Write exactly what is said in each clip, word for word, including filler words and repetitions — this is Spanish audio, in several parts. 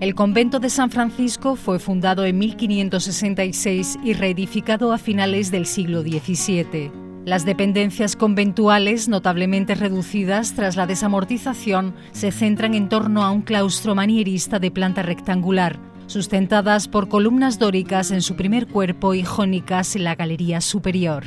El convento de San Francisco fue fundado en mil quinientos sesenta y seis y reedificado a finales del siglo diecisiete. Las dependencias conventuales, notablemente reducidas tras la desamortización, se centran en torno a un claustro manierista de planta rectangular, sustentadas por columnas dóricas en su primer cuerpo y jónicas en la galería superior.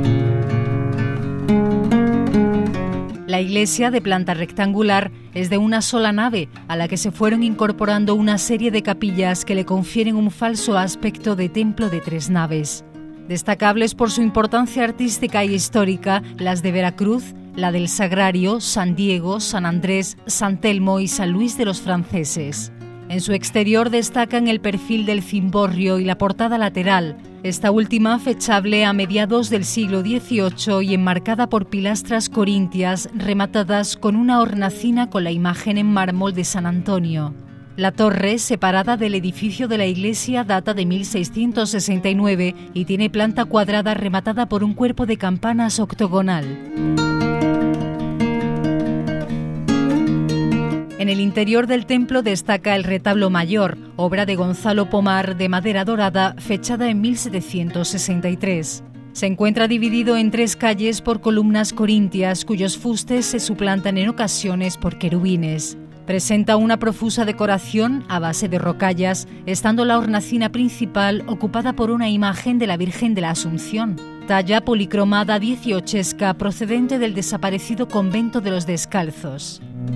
La iglesia, de planta rectangular, es de una sola nave, a la que se fueron incorporando una serie de capillas que le confieren un falso aspecto de templo de tres naves. Destacables por su importancia artística y histórica, las de Veracruz, la del Sagrario, San Diego, San Andrés, San Telmo y San Luis de los Franceses. En su exterior destacan el perfil del cimborrio y la portada lateral, esta última fechable a mediados del siglo dieciocho y enmarcada por pilastras corintias rematadas con una hornacina con la imagen en mármol de San Antonio. La torre, separada del edificio de la iglesia, data de mil seiscientos sesenta y nueve y tiene planta cuadrada rematada por un cuerpo de campanas octogonal. En el interior del templo destaca el retablo mayor, obra de Gonzalo Pomar, de madera dorada, fechada en mil setecientos sesenta y tres. Se encuentra dividido en tres calles por columnas corintias, cuyos fustes se suplantan en ocasiones por querubines. Presenta una profusa decoración a base de rocallas, estando la hornacina principal ocupada por una imagen de la Virgen de la Asunción, talla policromada dieciochesca procedente del desaparecido convento de los Descalzos.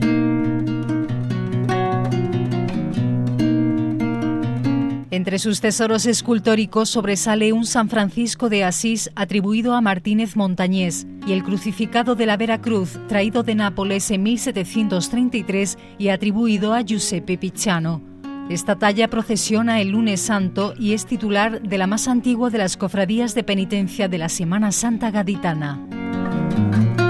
Entre sus tesoros escultóricos sobresale un San Francisco de Asís atribuido a Martínez Montañés y el crucificado de la Veracruz traído de Nápoles en mil setecientos treinta y tres y atribuido a Giuseppe Picciano. Esta talla procesiona el lunes santo y es titular de la más antigua de las cofradías de penitencia de la Semana Santa gaditana.